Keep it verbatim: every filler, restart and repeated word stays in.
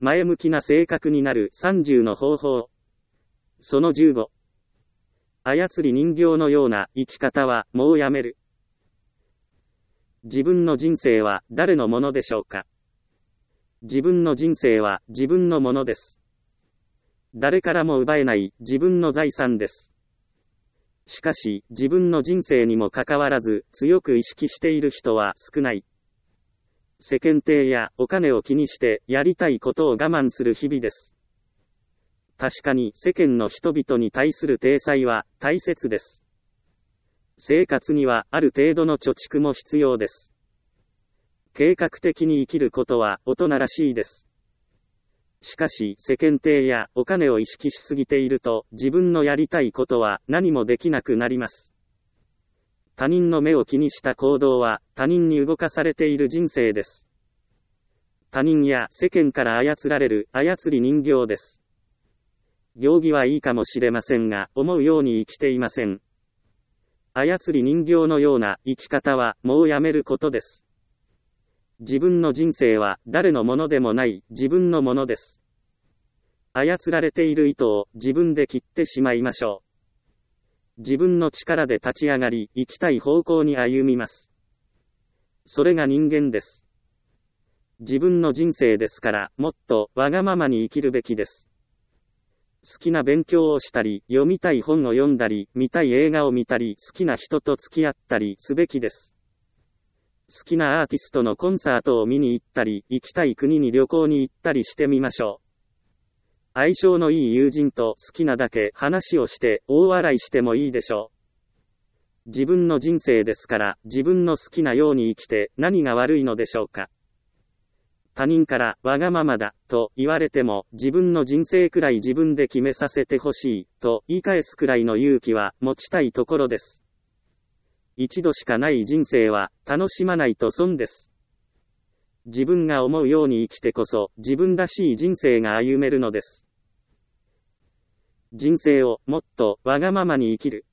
前向きな性格になるさんじゅうの方法。そのじゅうご。操り人形のような生き方はもうやめる。自分の人生は誰のものでしょうか。自分の人生は自分のものです。誰からも奪えない自分の財産です。しかし、自分の人生にもかかわらず強く意識している人は少ない。世間体やお金を気にしてやりたいことを我慢する日々です。確かに世間の人々に対する体裁は大切です。生活にはある程度の貯蓄も必要です。計画的に生きることは大人らしいです。しかし世間体やお金を意識しすぎていると自分のやりたいことは何もできなくなります。他人の目を気にした行動は他人に動かされている人生です。他人や世間から操られる操り人形です。行儀はいいかもしれませんが思うように生きていません。操り人形のような生き方はもうやめることです。自分の人生は誰のものでもない自分のものです。操られている糸を自分で切ってしまいましょう。自分の力で立ち上がり、生きたい方向に歩みます。それが人間です。自分の人生ですから、もっとわがままに生きるべきです。好きな勉強をしたり、読みたい本を読んだり、見たい映画を見たり、好きな人と付き合ったりすべきです。好きなアーティストのコンサートを見に行ったり、行きたい国に旅行に行ったりしてみましょう。相性のいい友人と好きなだけ話をして大笑いしてもいいでしょう。自分の人生ですから自分の好きなように生きて何が悪いのでしょうか。他人からわがままだと言われても自分の人生くらい自分で決めさせてほしいと言い返すくらいの勇気は持ちたいところです。一度しかない人生は楽しまないと損です。自分が思うように生きてこそ自分らしい人生が歩めるのです。人生をもっとわがままに生きる。